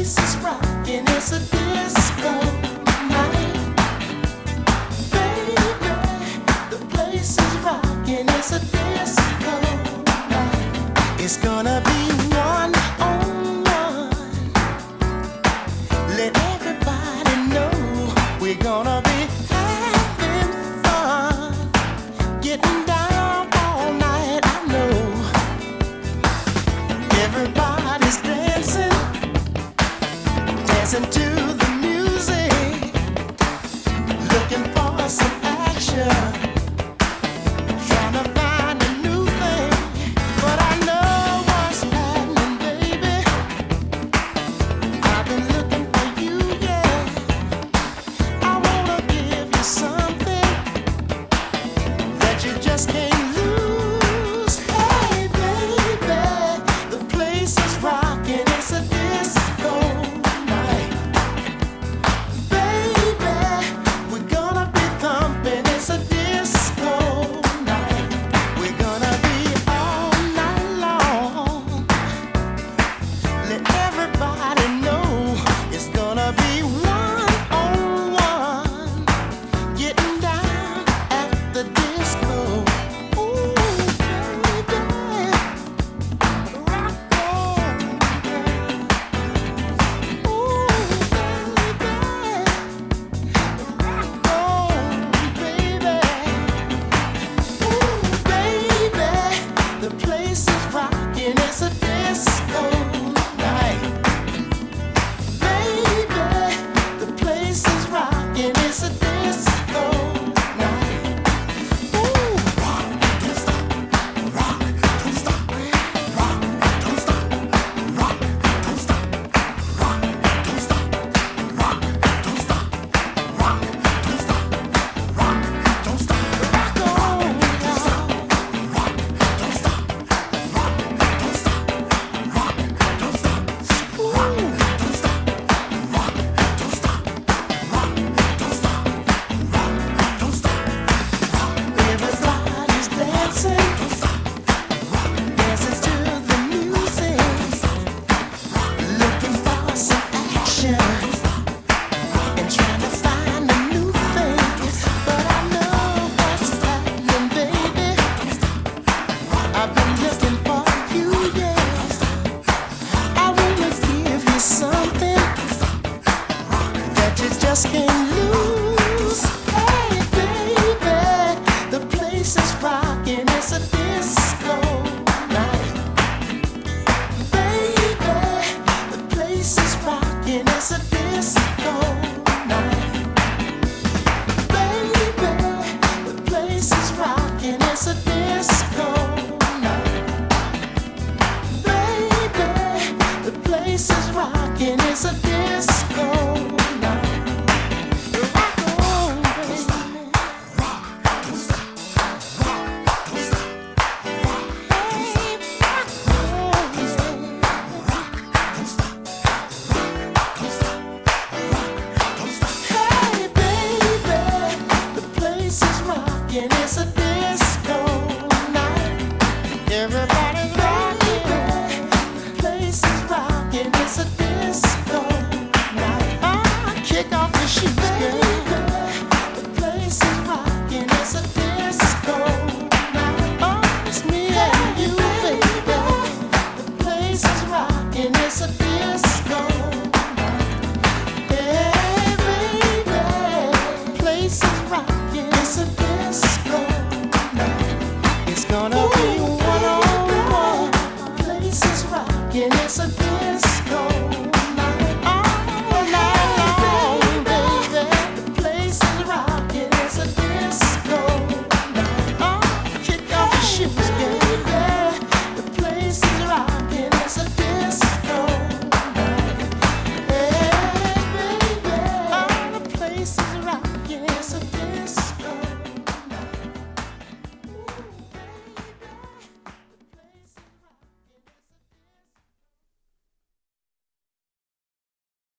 place is rocking, it's a disco night. Baby, the place is rocking, it's a disco night. It's gonna be one on one. Let everybody know we're gonna be having fun, getting down all night. I know everybody's dancing, dancing to the music, looking for some action, trying to find a new thing. But I know what's happening, baby. I've been looking for you, yeah. I wanna give you something that you just can't lose. Hey, baby, the place is rocking, it's a disco night. Baby, we're gonna be thumping, it's a disco night. We're gonna be all night long. Let everybody know it's gonna be one on one, getting down at the disco. Ooh, baby, rock on, girl. Ooh, baby, rock on, baby. Ooh, baby, the place is rocking, it's a disco night. Baby, the place is rocking, it's a disco night. Ooh, rock, don't stop, rock, don't stop, rock, don't stop, rock, don't stop, rock, don't stop, rock, don't stop, rock, don't stop, rock, don't stop, rock on, y'all. Rock, don't stop, rock, don't stop, rock, don't stop, rock, don't stop, rock, don't stop, rock, don't stop, rock, don't stop, rock. Everybody's dancing, don't stop, rock, dancing to the music, looking for some action, and trying to find a new thing. But I know what's happening, baby. I've been looking for you, yeah. I wanna give you something that you just can't lose. Hey, baby, the place is rocking, it's a disco night. Baby, the place is rocking, it's a disco night. Baby, the place is rocking, it's a disco night. Baby, the place is rocking, it's a disco night. Rock on, baby. Rock, don't stop. Rock, don't stop. Rock, don't stop. Rock, don't stop. Rock, don't stop. Rock, don't stop. Rock, don't stop. Hey, baby, the place is rocking, it's a disco night. Everybody's rocking, the place is rocking, it's a